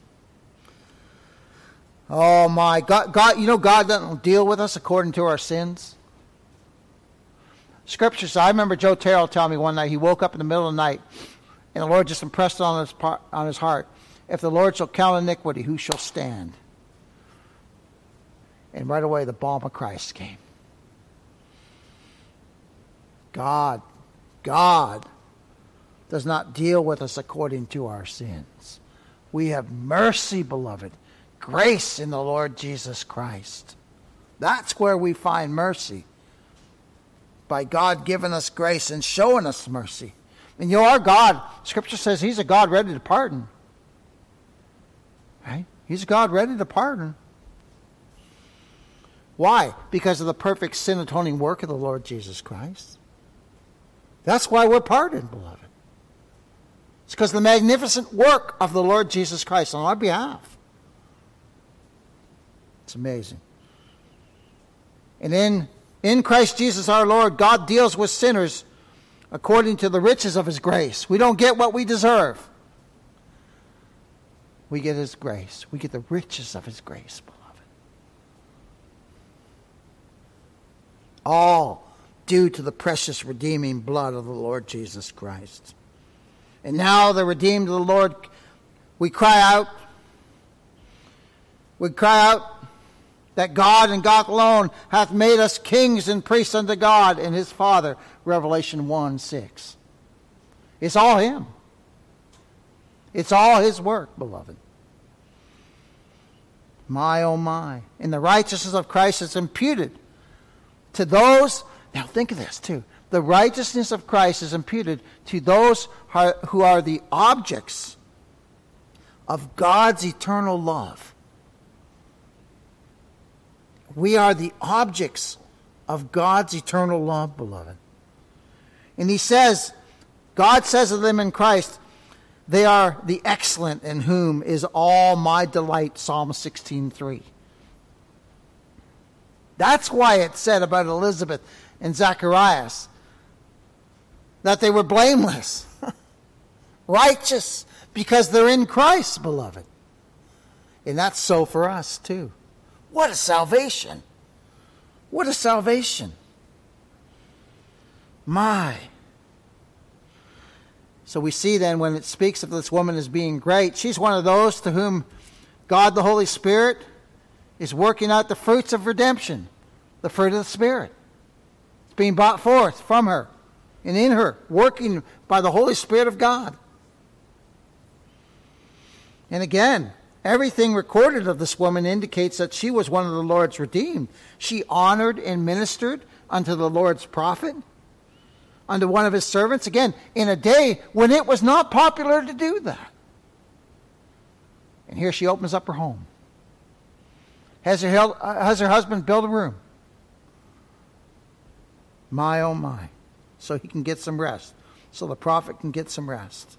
Oh, my. God, God, you know God doesn't deal with us according to our sins. Scripture says, I remember Joe Terrell telling me one night, he woke up in the middle of the night, and the Lord just impressed it on his, part, on his heart. If the Lord shall count iniquity, who shall stand? And right away the balm of Christ came. God, God does not deal with us according to our sins. We have mercy, beloved. Grace in the Lord Jesus Christ. That's where we find mercy. By God giving us grace and showing us mercy. And you know, our God, Scripture says he's a God ready to pardon. Right? He's a God ready to pardon. Why? Because of the perfect sin atoning work of the Lord Jesus Christ. That's why we're pardoned, beloved. It's because of the magnificent work of the Lord Jesus Christ on our behalf. It's amazing. And in, in Christ Jesus our Lord, God deals with sinners according to the riches of his grace. We don't get what we deserve. We get his grace. We get the riches of his grace, beloved. All due to the precious redeeming blood of the Lord Jesus Christ. And now the redeemed of the Lord, we cry out, we cry out that God and God alone hath made us kings and priests unto God and his Father, Revelation one six. It's all him. It's all his work, beloved. My, oh my. And the righteousness of Christ is imputed to those, now think of this too. The righteousness of Christ is imputed to those who are the objects of God's eternal love. We are the objects of God's eternal love, beloved. And he says, God says of them in Christ, they are the excellent in whom is all my delight, Psalm sixteen three. That's why it said about Elizabeth and Zacharias that they were blameless, righteous, because they're in Christ, beloved. And that's so for us too. What a salvation. What a salvation. My. So we see then when it speaks of this woman as being great, she's one of those to whom God the Holy Spirit is working out the fruits of redemption, the fruit of the Spirit. It's being brought forth from her and in her, working by the Holy Spirit of God. And again, everything recorded of this woman indicates that she was one of the Lord's redeemed. She honored and ministered unto the Lord's prophet, unto one of his servants. Again, in a day when it was not popular to do that. And here she opens up her home. Has her, has her husband build a room. My, oh my. So he can get some rest. So the prophet can get some rest.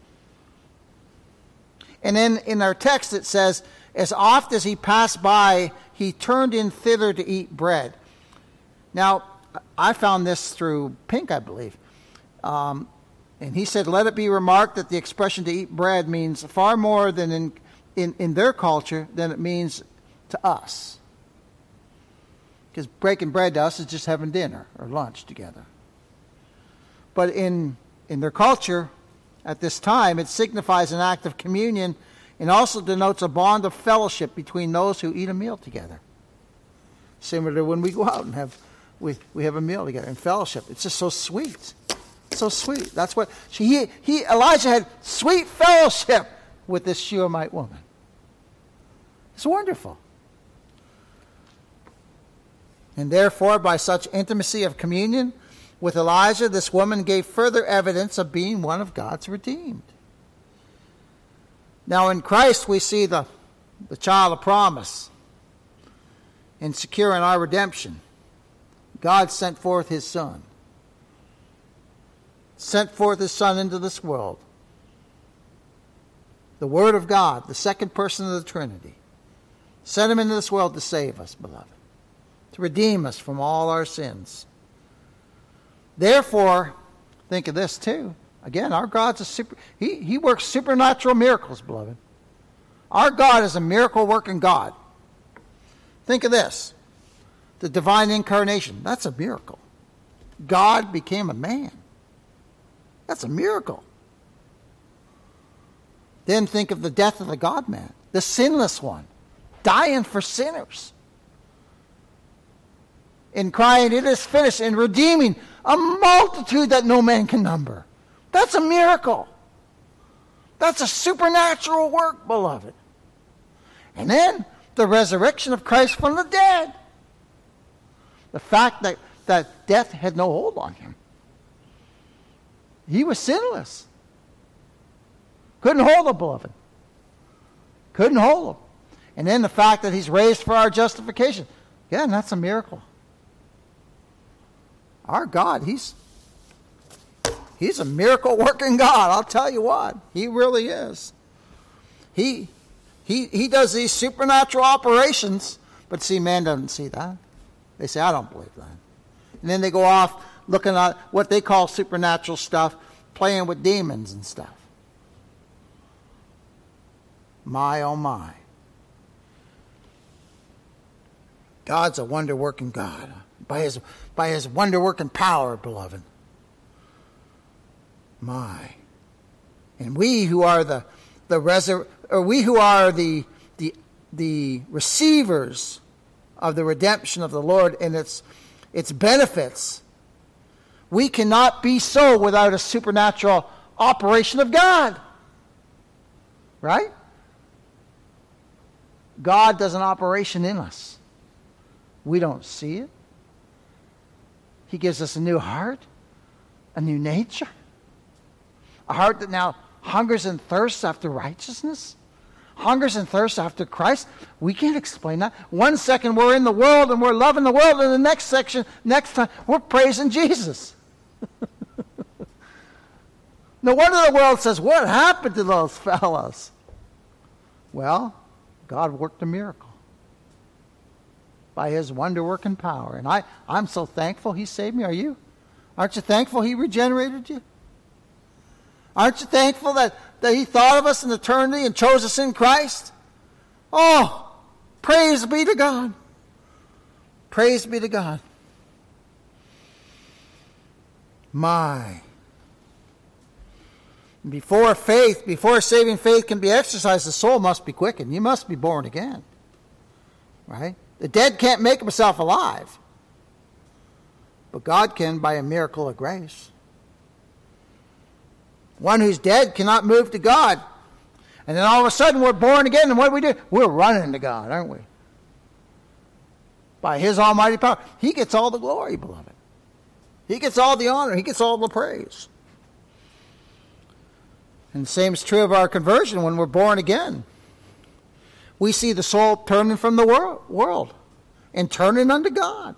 And then in our text it says, as oft as he passed by, he turned in thither to eat bread. Now, I found this through Pink, I believe. Um, and he said, let it be remarked that the expression to eat bread means far more than in, in, in their culture than it means to us. Because breaking bread to us is just having dinner or lunch together. But in, in their culture, at this time, it signifies an act of communion and also denotes a bond of fellowship between those who eat a meal together. Similar to when we go out and have we, we have a meal together in fellowship. It's just so sweet. So sweet. That's what she, he, he Elijah had sweet fellowship with this Shunammite woman. It's wonderful. And therefore, by such intimacy of communion with Elijah, this woman gave further evidence of being one of God's redeemed. Now in Christ we see the, the child of promise in securing our redemption. God sent forth his Son. Sent forth his Son into this world. The Word of God, the second person of the Trinity. Sent him into this world to save us, beloved. To redeem us from all our sins. Therefore, think of this too. Again, our God's a super, he, he works supernatural miracles, beloved. Our God is a miracle-working God. Think of this. The divine incarnation. That's a miracle. God became a man. That's a miracle. Then think of the death of the God-man. The sinless one. Dying for sinners. In crying, it is finished, and redeeming a multitude that no man can number. That's a miracle. That's a supernatural work, beloved. And then the resurrection of Christ from the dead. The fact that, that death had no hold on him. He was sinless. Couldn't hold him, beloved. Couldn't hold him. And then the fact that he's raised for our justification. Again, that's a miracle. Our God, he's he's a miracle-working God. I'll tell you what, he really is. He he he does these supernatural operations, but see, man doesn't see that. They say, I don't believe that. And then they go off looking at what they call supernatural stuff, playing with demons and stuff. My, oh my. God's a wonder-working God. By his, by his wonder-working power, beloved. My. And we who are the the resur- or we who are the the the receivers of the redemption of the Lord and its its benefits, we cannot be so without a supernatural operation of God. Right? God does an operation in us. We don't see it. He gives us a new heart, a new nature, a heart that now hungers and thirsts after righteousness, hungers and thirsts after Christ. We can't explain that. One second we're in the world and we're loving the world, and the next section, next time, we're praising Jesus. No wonder the world says, what happened to those fellas? Well, God worked a miracle by his wonder-working power. And I, I'm so thankful he saved me. Are you? Aren't you thankful he regenerated you? Aren't you thankful that, that he thought of us in eternity and chose us in Christ? Oh, praise be to God. Praise be to God. My. Before faith, before saving faith can be exercised, the soul must be quickened. You must be born again. Right? The dead can't make himself alive. But God can by a miracle of grace. One who's dead cannot move to God. And then all of a sudden we're born again, and what do we do? We're running to God, aren't we? by his almighty power. He gets all the glory, beloved. He gets all the honor. He gets all the praise. And the same is true of our conversion when we're born again. We see the soul turning from the wor- world and turning unto God.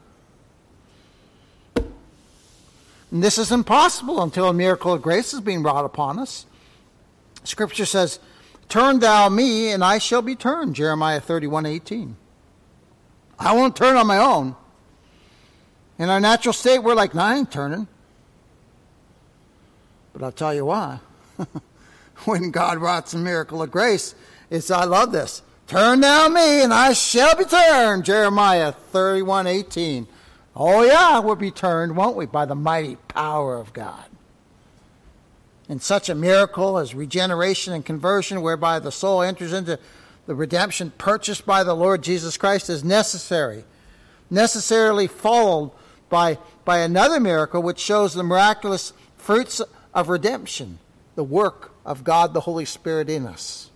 And this is impossible until a miracle of grace is being wrought upon us. Scripture says, turn thou me, and I shall be turned, Jeremiah thirty-one eighteen. I won't turn on my own. In our natural state, we're like, nah, I ain't turning. But I'll tell you why. When God wrought the miracle of grace, it's, I love this. Turn thou me, and I shall be turned, Jeremiah thirty-one eighteen. Oh yeah, we'll be turned, won't we, by the mighty power of God. And such a miracle as regeneration and conversion, whereby the soul enters into the redemption purchased by the Lord Jesus Christ, is necessary. Necessarily followed by, by another miracle which shows the miraculous fruits of redemption, the work of God the Holy Spirit in us.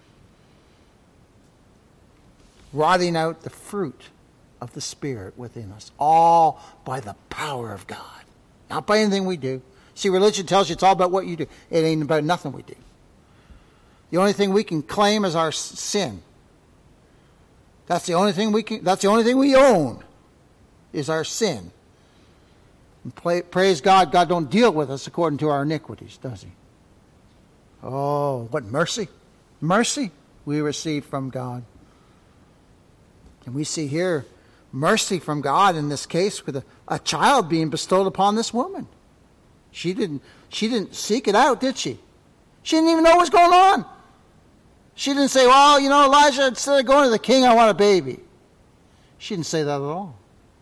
Rotting out the fruit of the Spirit within us, all by the power of God, not by anything we do. See, religion tells you it's all about what you do. It ain't about nothing we do. The only thing we can claim is our sin. That's the only thing we can. That's the only thing we own, is our sin. And play, praise God, God don't deal with us according to our iniquities, does He? Oh, what mercy, mercy we receive from God. And we see here mercy from God in this case with a, a child being bestowed upon this woman. She didn't, she didn't seek it out, did she? She didn't even know what was going on. She didn't say, well, you know, Elijah, instead of going to the king, I want a baby. She didn't say that at all.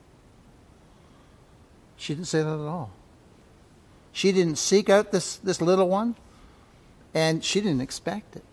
She didn't say that at all. She didn't seek out this, this little one, and she didn't expect it.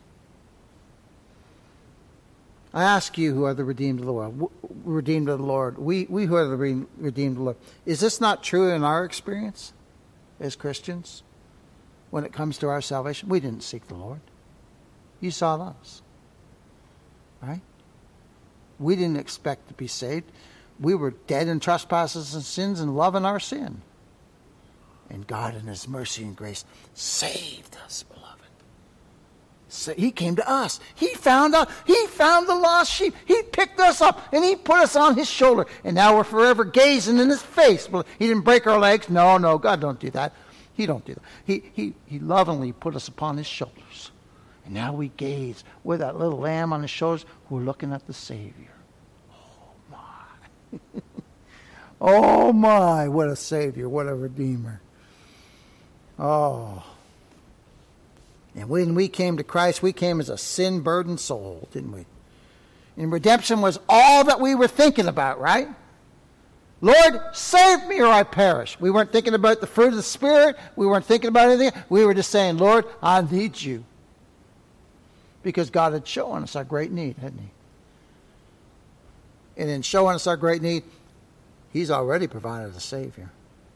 I ask you who are the redeemed of the world, redeemed of the Lord, we, we who are the redeemed of the Lord, is this not true in our experience as Christians when it comes to our salvation? We didn't seek the Lord. You saw us, right? We didn't expect to be saved. We were dead in trespasses and sins and loving our sin. And God in His mercy and grace saved us, beloved. So He came to us. He found us. He found the lost sheep. He picked us up and He put us on His shoulder. And now we're forever gazing in His face. He didn't break our legs. No, no, God don't do that. He don't do that. He, he, he lovingly put us upon His shoulders. And now we gaze with that little lamb on His shoulders. We're looking at the Savior. Oh, my. Oh, my. What a Savior. What a Redeemer. Oh. And when we came to Christ, we came as a sin-burdened soul, didn't we? And redemption was all that we were thinking about, right? Lord, save me or I perish. We weren't thinking about the fruit of the Spirit. We weren't thinking about anything. We were just saying, Lord, I need you. Because God had shown us our great need, hadn't He? And in showing us our great need, He's already provided a Savior.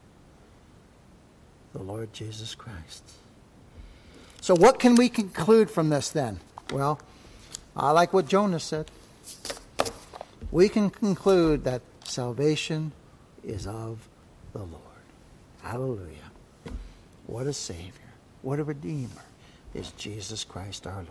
The Lord Jesus Christ. So what can we conclude from this then? Well, I like what Jonah said. We can conclude that salvation is of the Lord. Hallelujah. What a Savior. What a Redeemer is Jesus Christ our Lord.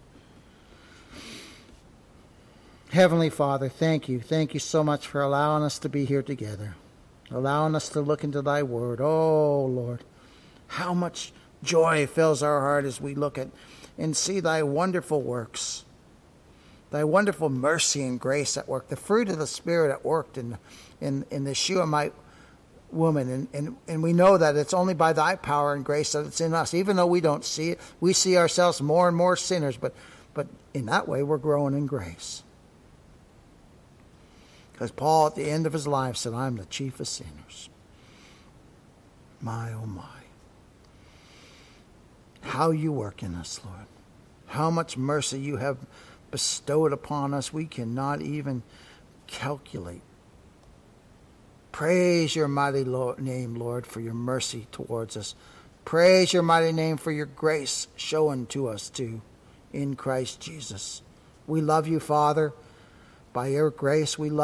Heavenly Father, thank you. Thank you so much for allowing us to be here together. Allowing us to look into Thy Word. Oh, Lord, how much joy fills our heart as we look at and see Thy wonderful works. Thy wonderful mercy and grace at work. The fruit of the Spirit at work in, in, in the Shunammite woman. And, and, and we know that it's only by Thy power and grace that it's in us. Even though we don't see it, we see ourselves more and more sinners. But, but in that way, we're growing in grace. Because Paul, at the end of his life, said, I'm the chief of sinners. My, oh my. How you work in us, Lord. How much mercy you have bestowed upon us, we cannot even calculate. Praise your mighty Lord, name, Lord, for your mercy towards us. Praise your mighty name for your grace shown to us, too, in Christ Jesus. We love you, Father. By your grace, we love